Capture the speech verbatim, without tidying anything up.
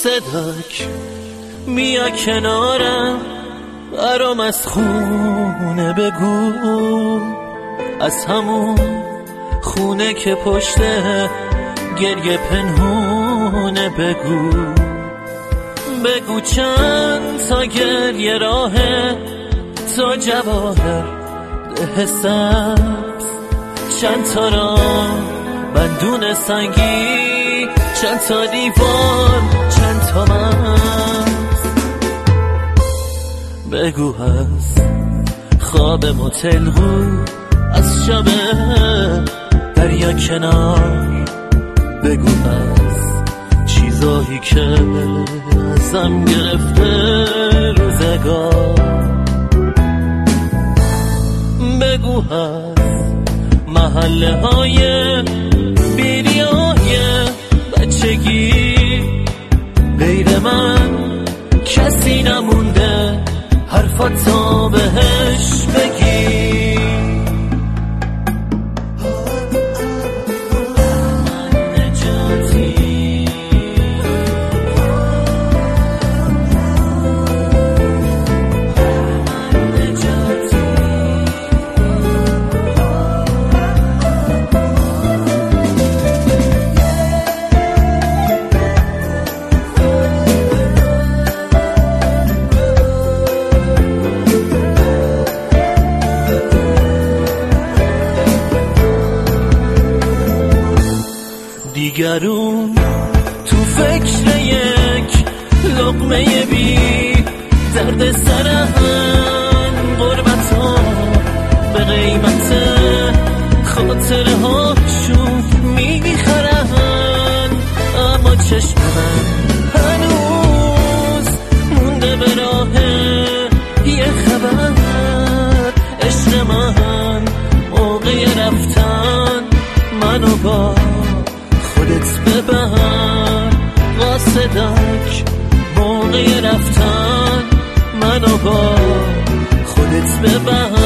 صداک بیا کنارم، برام از خونه بگو، از همون خونه که پشت گریه پنهونه بگو. بگو چند تا گریه راهه تا جواهر ده سبز، چند تا راه بندون سنگی، چند تا دیوار، چند تا مرز. بگو از خواب متلقو، از شب دریا کنار، بگو از چیزایی که ازم گرفته روزگار. بگو از محله های بیریای بچگی، غیر من کسی نمونده حرفاتو بهش بگی. دیگرون تو فکر یک لقمه بی درد سرن، غربت ها به قیمت خاطره هاشون میخرن، اما چشم من هنوز مونده به راه یه خبر. عشق من موقع رفتن منو با خودت ببر، قاصدک موقع رفتن منو با خودت ببر.